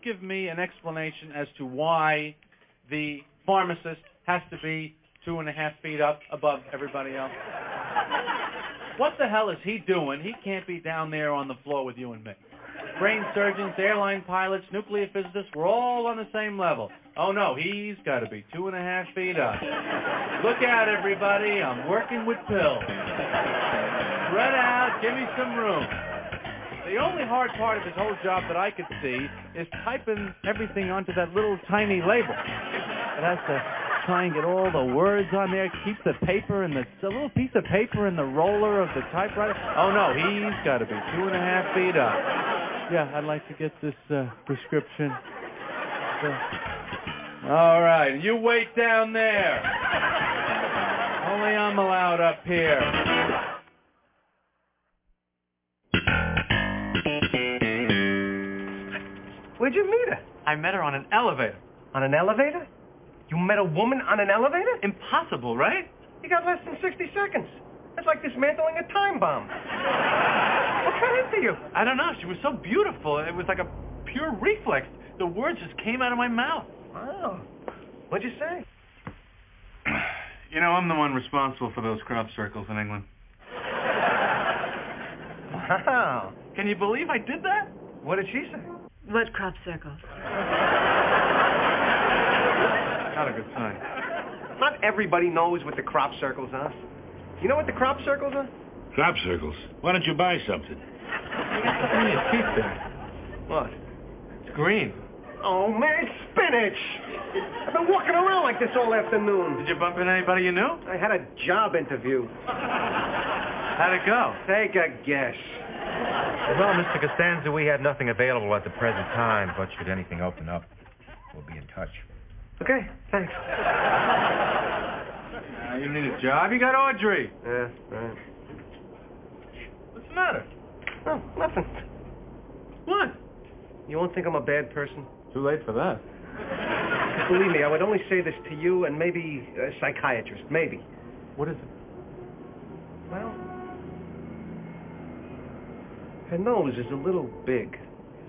give me an explanation as to why the pharmacist has to be 2.5 feet up above everybody else? What the hell is he doing? He can't be down there on the floor with you and me. Brain surgeons, airline pilots, nuclear physicists, we're all on the same level. Oh, no, he's got to be 2.5 feet up. Look out, everybody. I'm working with pills. Spread out. Give me some room. The only hard part of his whole job that I could see is typing everything onto that little tiny label. It has to try and get all the words on there, keep the paper and the little piece of paper in the roller of the typewriter. Oh, no, he's got to be 2.5 feet up. Yeah, I'd like to get this prescription. All right, you wait down there. Only I'm allowed up here. Where'd you meet her? I met her on an elevator. On an elevator? You met a woman on an elevator? Impossible, right? You got less than 60 seconds. That's like dismantling a time bomb. What got into you? I don't know. She was so beautiful. It was like a pure reflex. The words just came out of my mouth. Wow. What'd you say? You know, I'm the one responsible for those crop circles in England. Wow. Can you believe I did that? What did she say? What crop circles? Not a good sign. Not everybody knows what the crop circles are. You know what the crop circles are? Crop circles? Why don't you buy something? You got something in your teeth there. What? It's green. Oh, man, it's spinach! I've been walking around like this all afternoon. Did you bump into anybody you knew? I had a job interview. How'd it go? Take a guess. Well, Mr. Costanza, we have nothing available at the present time, but should anything open up, we'll be in touch. Okay, thanks. You need a job? You got Audrey. Yeah, right. What's the matter? Oh, nothing. What? You won't think I'm a bad person? Too late for that. Believe me, I would only say this to you and maybe a psychiatrist. Maybe. What is it? Well, her nose is a little big.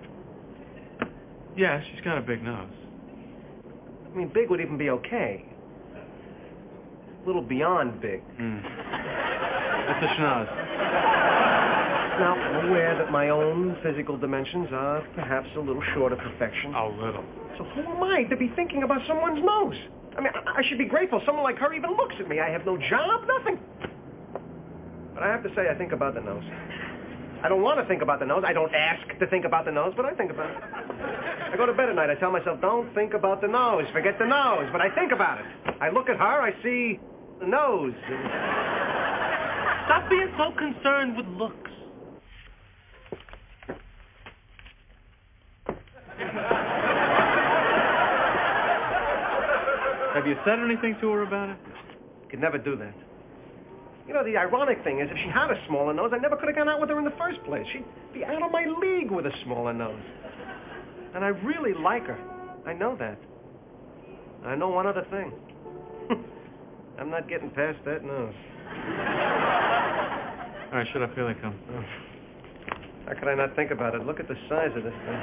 Yeah, she's got a big nose. I mean, big would even be okay. A little beyond big. That's a schnoz. Now, I'm aware that my own physical dimensions are perhaps a little short of perfection. A little. So who am I to be thinking about someone's nose? I mean, I should be grateful someone like her even looks at me. I have no job, nothing. But I have to say, I think about the nose. I don't want to think about the nose. I don't ask to think about the nose, but I think about it. I go to bed at night. I tell myself, don't think about the nose. Forget the nose. But I think about it. I look at her. I see the nose. Stop being so concerned with looks. Have you said anything to her about it? Could never do that. You know, the ironic thing is, if she had a smaller nose, I never could have gone out with her in the first place. She'd be out of my league with a smaller nose. And I really like her. I know that. I know one other thing. I'm not getting past that nose. All right, shut up. Here they come. Oh. How could I not think about it? Look at the size of this thing.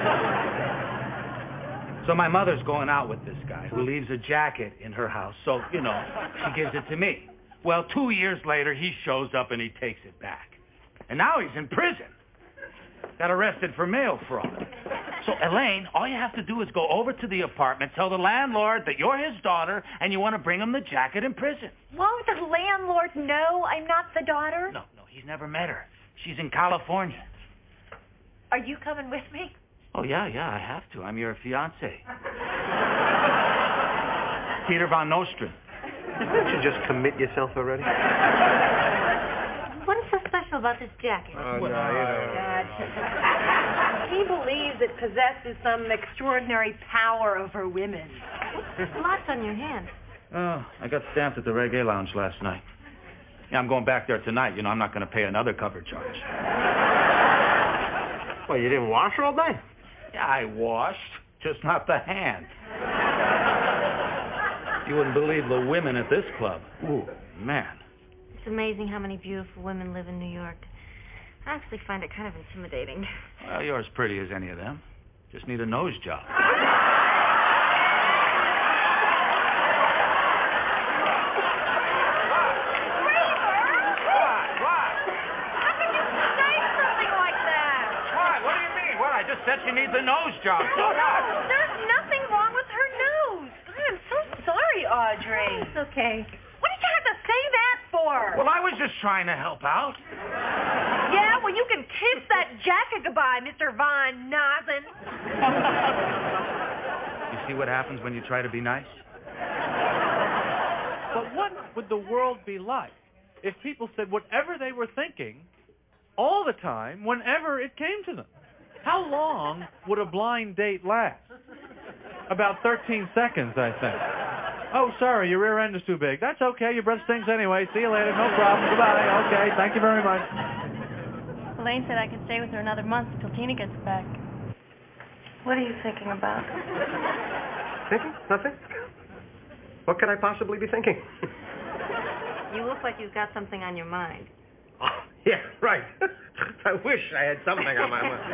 So my mother's going out with this guy who leaves a jacket in her house. So, you know, she gives it to me. Well, 2 years later, he shows up and he takes it back. And now he's in prison. Got arrested for mail fraud. So, Elaine, all you have to do is go over to the apartment, tell the landlord that you're his daughter, and you want to bring him the jacket in prison. Won't the landlord know I'm not the daughter? No, he's never met her. She's in California. Are you coming with me? Oh, yeah, I have to. I'm your fiancé. Peter Von Nostrand. Didn't you just commit yourself already? What is so special about this jacket? Oh, no, you don't. God. He believes it possesses some extraordinary power over women. Lots on your hand. Oh, I got stamped at the Reggae Lounge last night. Yeah, I'm going back there tonight. You know, I'm not going to pay another cover charge. Well, you didn't wash all day? Yeah, I washed, just not the hand. You wouldn't believe the women at this club. Ooh, man. It's amazing how many beautiful women live in New York. I actually find it kind of intimidating. Well, you're as pretty as any of them. Just need a nose job. I just said she needs a nose job. So what? There's nothing wrong with her nose. God, I'm so sorry, Audrey. It's okay. What did you have to say that for? Well, I was just trying to help out. Yeah, well, you can kiss that jacket goodbye, Mr. Von Nozen. You see what happens when you try to be nice? But what would the world be like if people said whatever they were thinking all the time, whenever it came to them? How long would a blind date last? About 13 seconds, I think. Oh, sorry, your rear end is too big. That's okay. Your breath stinks anyway. See you later. No problem. Goodbye. Okay, thank you very much. Elaine said I could stay with her another month until Tina gets back. What are you thinking about? Thinking? Nothing? What could I possibly be thinking? You look like you've got something on your mind. Oh, yeah, right. I wish I had something on my mind.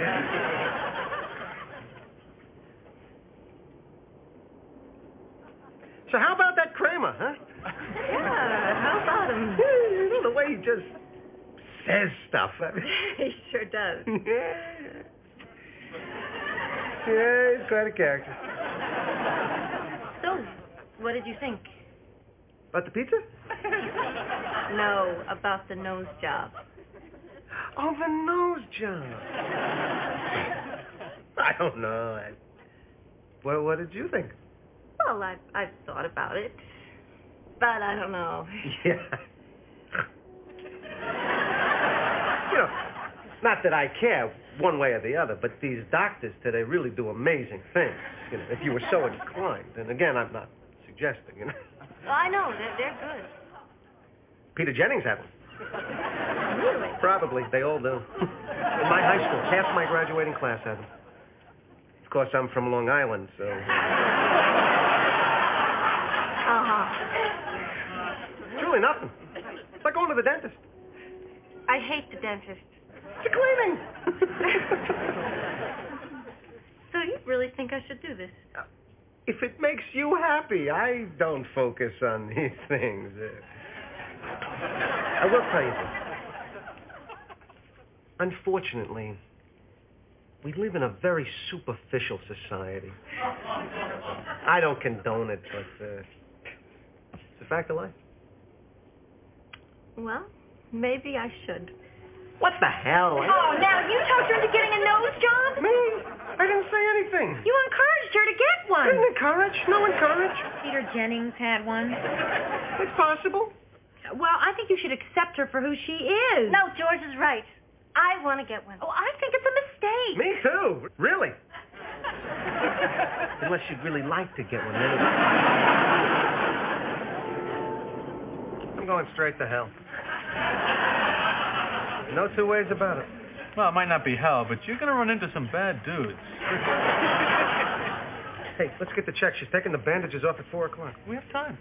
So how about that Kramer, huh? Yeah, how about him? You know, the way he just says stuff. He sure does. Yeah, he's quite a character. So, what did you think? About the pizza? No, about the nose job. Oh, the nose job. I don't know. What did you think? Well, I've thought about it, but I don't know. Yeah. You know, not that I care one way or the other, but these doctors today really do amazing things, you know, if you were so inclined. And again, I'm not suggesting, you know. Well, I know, they're good. Peter Jennings had one. Really? Probably. They all do. In my high school, half my graduating class had them. Of course, I'm from Long Island, so... It's really nothing. It's like going to the dentist. I hate the dentist. It's a cleaning. So you really think I should do this? If it makes you happy, I don't focus on these things. I will tell you this. Unfortunately, we live in a very superficial society. I don't condone it, but it's a fact of life. Well, maybe I should. What the hell? Oh, now you talked her into getting a nose job? Me? I didn't say anything. You encouraged her to get one. Didn't encourage. No encourage. Peter Jennings had one. It's possible. Well, I think you should accept her for who she is. No, George is right. I want to get one. Oh, I think it's a mistake. Me too. Really. Unless you'd really like to get one. Then I'm going straight to hell. No two ways about it. Well, it might not be hell, but you're going to run into some bad dudes. Hey, let's get the check. She's taking the bandages off at 4 o'clock. We have time.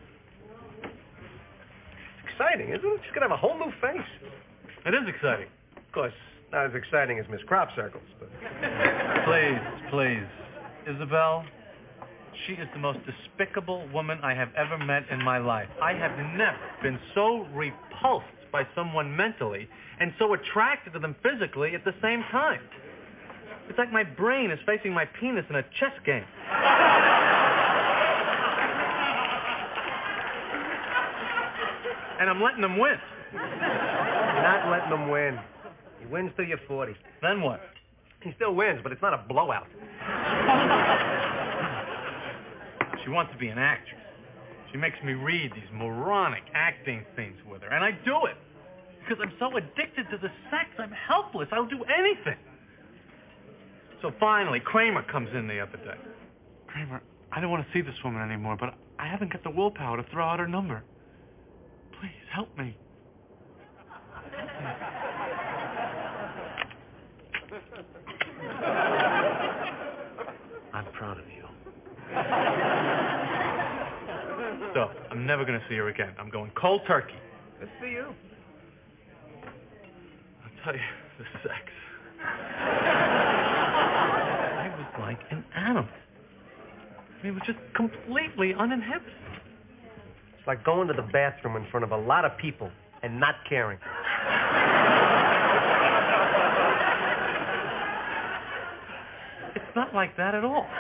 It's exciting, isn't it? She's going to have a whole new face. It is exciting. Of course, not as exciting as Miss Crop Circles, but... Please. Isabel, she is the most despicable woman I have ever met in my life. I have never been so repulsed by someone mentally and so attracted to them physically at the same time. It's like my brain is facing my penis in a chess game. And I'm letting them win. You're not letting him win. He wins till you're 40. Then what? He still wins, but it's not a blowout. She wants to be an actress. She makes me read these moronic acting things with her, and I do it. Because I'm so addicted to the sex, I'm helpless. I'll do anything. So finally, Kramer comes in the other day. Kramer, I don't want to see this woman anymore, but I haven't got the willpower to throw out her number. Please, help me. I'm proud of you. So, I'm never going to see her again. I'm going cold turkey. Good for you. I'll tell you, the sex. I was like He was just completely uninhibited. It's like going to the bathroom in front of a lot of people and not caring. It's not like that at all.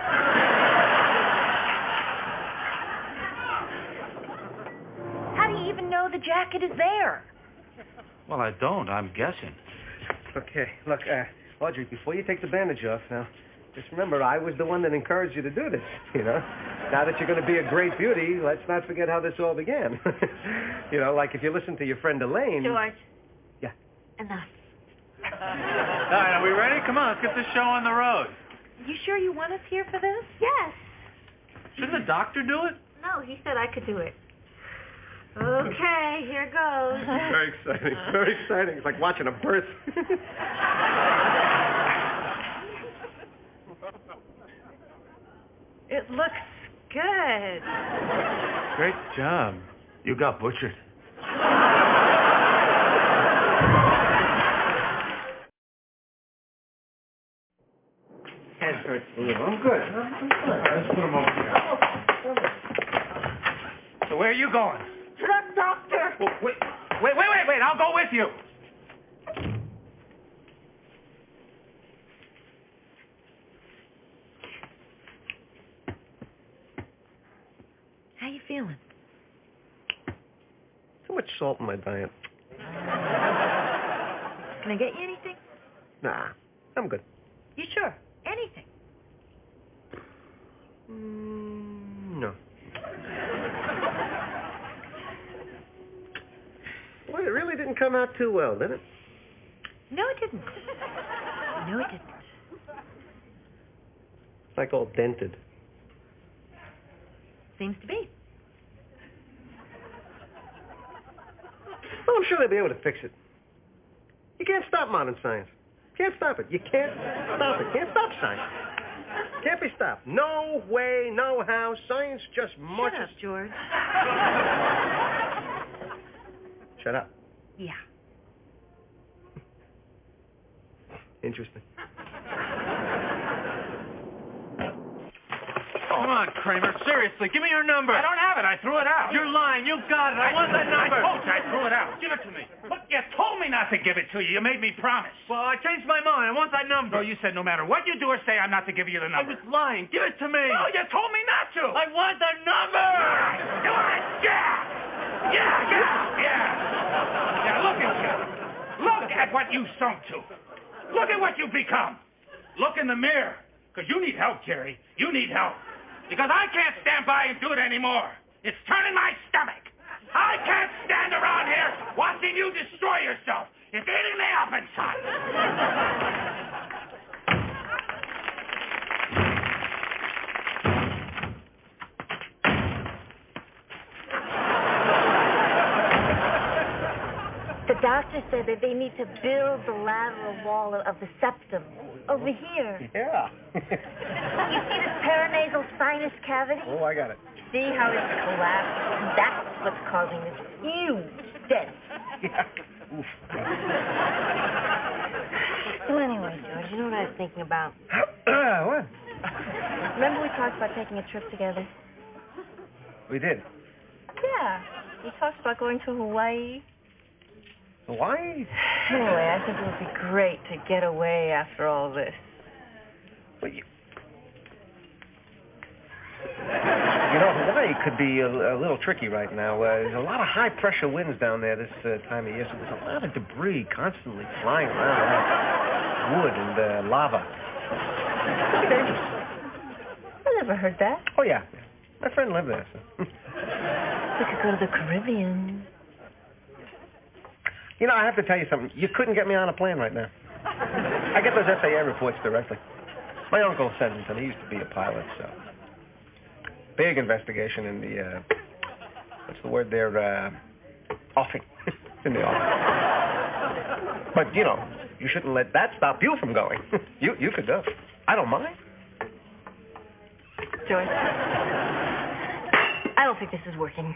How do you even know the jacket is there? Well, I don't. I'm guessing. Okay, look, Audrey, before you take the bandage off now, just remember, I was the one that encouraged you to do this, you know? Now that you're going to be a great beauty, let's not forget how this all began. You know, like if you listen to your friend Elaine... George. Yeah. Enough. All right, are we ready? Come on, let's get this show on the road. You sure you want us here for this? Yes. Shouldn't the doctor do it? No, he said I could do it. Okay, here goes. Very exciting. Very exciting. It's like watching a birth. It looks good. Great job. You got butchered. Head hurts a little. I'm good. Let's put him over here. So where are you going? To the doctor. Oh, wait. I'll go with you. How you feeling? Too much salt in my diet. Can I get you anything? Nah, I'm good. You sure? Anything? No. Boy, it really didn't come out too well, did it? No, it didn't. No, it didn't. It's like all dented. Seems to be. Well, I'm sure they'll be able to fix it. You can't stop modern science. Can't stop it. You can't stop it. Can't stop science. Can't be stopped. No way, no how. Science just marches. Shut up, George. Shut up. Yeah. Interesting. Come on, Kramer. Seriously, give me your number. I don't have it. I threw it out. You're lying. You got it. I want that number. I told you I threw it out. Give it to me. But you told me not to give it to you. You made me promise. Well, I changed my mind. I want that number. No, you said no matter what you do or say, I'm not to give you the I number. was lying. Give it to me. No, you told me not to. I want the number. You want it? Yeah, look at you. Look at what you sunk to. Look at what you've become. Look in the mirror. Because you need help, Jerry. You need help. Because I can't stand by and do it anymore. It's turning my stomach. I can't stand around here watching you destroy yourself. It's eating me up inside. The doctor said that they need to build the lateral wall of the septum over here. Yeah. You see this paranasal sinus cavity? Oh, I got it. See how it's collapsed? That's what's causing this huge dent. Yeah. Oof. So anyway, George, you know what I was thinking about? What? Remember we talked about taking a trip together? We did. Yeah. We talked about going to Hawaii. Hawaii? Anyway, I think it would be great to get away after all this. Well, you know, Hawaii could be a little tricky right now. There's a lot of high-pressure winds down there this time of year, so there's a lot of debris constantly flying around, like wood and lava. It's dangerous. I never heard that. Oh, yeah. My friend lived there, so. We could go to the Caribbean. You know, I have to tell you something. You couldn't get me on a plane right now. I get those FAA reports directly. My uncle sent them to me. He used to be a pilot, so. Big investigation in the, what's the word there? Offing. In the offing. But, you know, you shouldn't let that stop you from going. You could go. I don't mind. George, I don't think this is working.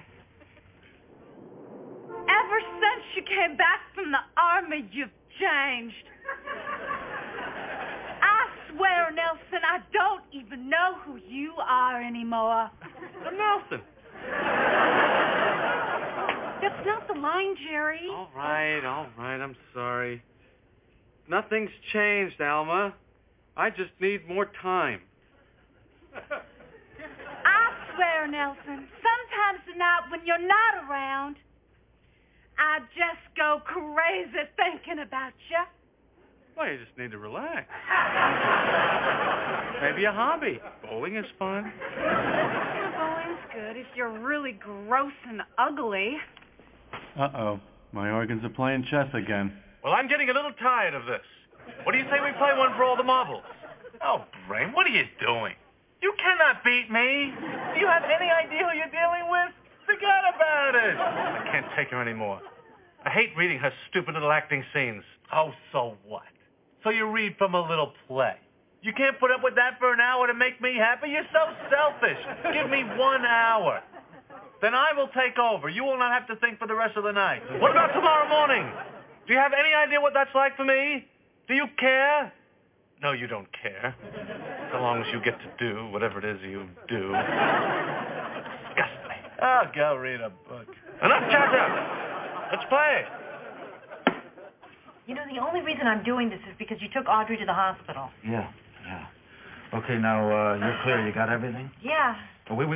Ever since you came back from the army, you've changed. I swear, Nelson, I don't even even know who you are anymore. I'm Nelson. That's not the line, Jerry. All right, I'm sorry. Nothing's changed, Alma. I just need more time. I swear, Nelson, sometimes at night when you're not around, I just go crazy thinking about you. Well, you just need to relax. Maybe a hobby. Bowling is fun. Bowling's good if you're really gross and ugly. Uh-oh. My organs are playing chess again. Well, I'm getting a little tired of this. What do you say we play one for all the marbles? Oh, Brain, what are you doing? You cannot beat me. Do you have any idea who you're dealing with? Forget about it. I can't take her anymore. I hate reading her stupid little acting scenes. Oh, so what? So you read from a little play. You can't put up with that for an hour to make me happy? You're so selfish. Give me 1 hour. Then I will take over. You will not have to think for the rest of the night. What about tomorrow morning? Do you have any idea what that's like for me? Do you care? No, you don't care. So long as you get to do whatever it is you do. Disgust me. Oh, go read a book. Enough chatter. Let's play. You know, the only reason I'm doing this is because you took Audrey to the hospital. Yeah. Okay, now, you're clear. You got everything? Yeah. Oh, wait.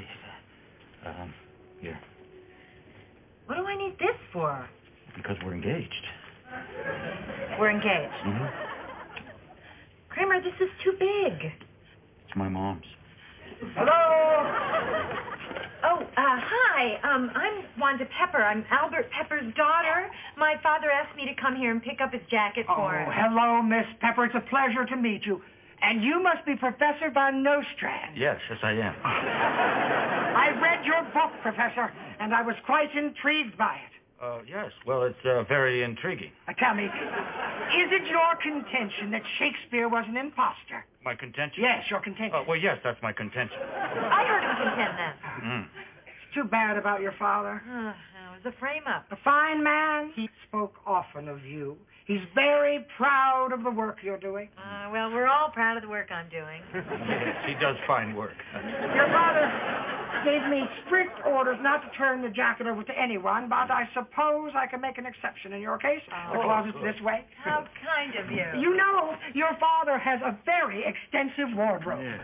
Here. What do I need this for? Because we're engaged. We're engaged. Mm-hmm. Kramer, this is too big. It's my mom's. Hello? Oh, hi. I'm Wanda Pepper. I'm Albert Pepper's daughter. My father asked me to come here and pick up his jacket for him. Oh, hello, Miss Pepper. It's a pleasure to meet you. And you must be Professor Von Nostrand. Yes, I am. I read your book, Professor, and I was quite intrigued by it. Yes. Well, it's very intriguing. Tell me, is it your contention that Shakespeare was an imposter? My contention? Yes, your contention. Oh, well, yes, that's my contention. I heard him contend that. It's too bad about your father. It was a frame-up. A fine man. He spoke often of you. He's very proud of the work you're doing. Well, we're all proud of the work I'm doing. Yes, he does fine work. Your father gave me strict orders not to turn the jacket over to anyone, but I suppose I can make an exception in your case. The closet's this way. How kind of you. You know, your father has a very extensive wardrobe. Yeah.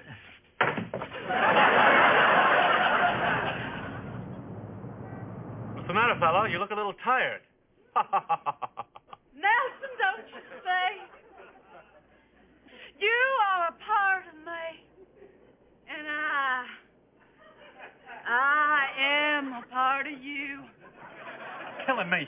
What's the matter, fellow? You look a little tired. Nelson, don't you say? You are a part of me. And I am a part of you. Killing me.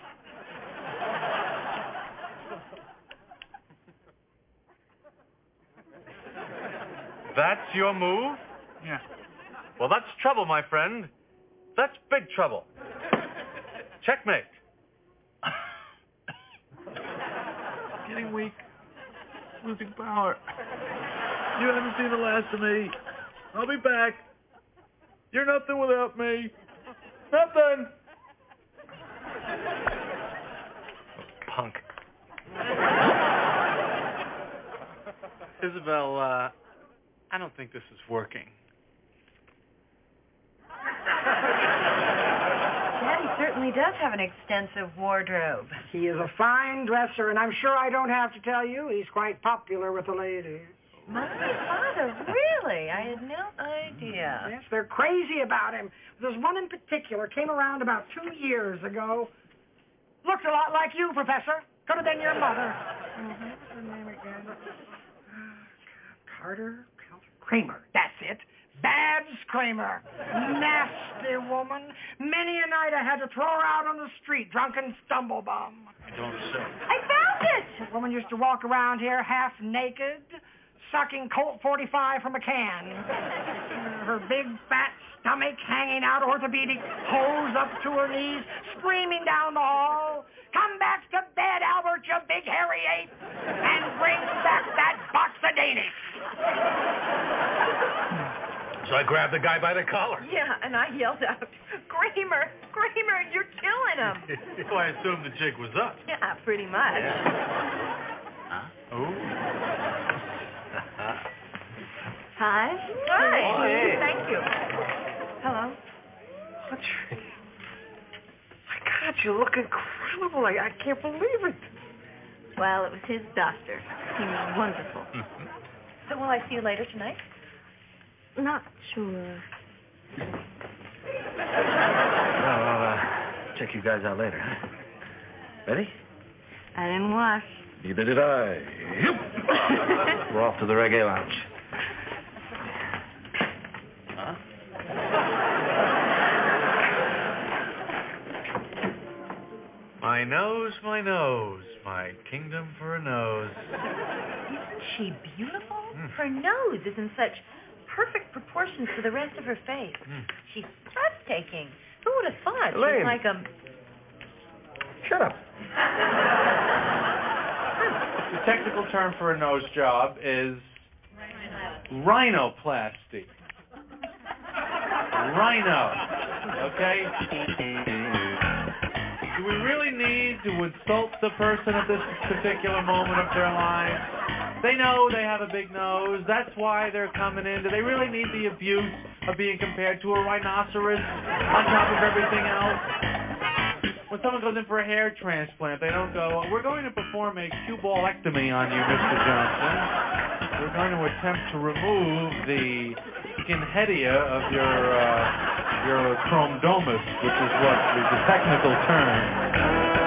That's your move? Yeah. Well, that's trouble, my friend. That's big trouble. Checkmate. Getting weak. Losing power. You haven't seen the last of me. I'll be back. You're nothing without me. Nothing. Punk. Isabel, I don't think this is working. Daddy certainly does have an extensive wardrobe. He is a fine dresser, and I'm sure I don't have to tell you he's quite popular with the ladies. Must be father, really? I had no idea. Yes, they're crazy about him. There's one in particular, came around about 2 years ago. Looks a lot like you, Professor. Could have been your mother. What's her name again? Carter Kramer. That's it. Babs Kramer. Nasty woman. Many a night I had to throw her out on the street, drunken stumblebum. Don't say. I found it! The woman used to walk around here half naked, sucking Colt 45 from a can. Her big fat stomach hanging out, orthopedic hose up to her knees, screaming down the hall, "Come back to bed, Albert, you big hairy ape, and bring back that box of Danish." So I grabbed the guy by the collar. Yeah, and I yelled out, Kramer, you're killing him. So I assumed the jig was up. Yeah, pretty much. Huh? Oh. Hi. Hi. Oh, hey. Thank you. Hello. Audrey. My God, you look incredible. I can't believe it. Well, it was his doctor. He was wonderful. So will I see you later tonight? Not sure. Well, I'll check you guys out later, huh? Ready? I didn't wash. Neither did I. We're off to the reggae lounge. Huh? My nose, my kingdom for a nose. Isn't she beautiful? Her nose is in such perfect proportions to the rest of her face. She's breathtaking. Who would have thought? Elaine. She's like a... Shut up. The technical term for a nose job is rhinoplasty. Rhino. Okay? Do we really need to insult the person at this particular moment of their lives? They know they have a big nose. That's why they're coming in. Do they really need the abuse of being compared to a rhinoceros on top of everything else? When someone goes in for a hair transplant, they don't go, we're going to perform a cue ballectomy on you, Mr. Johnson. We're going to attempt to remove the skinheadia of your chromodomus, which is what is the technical term.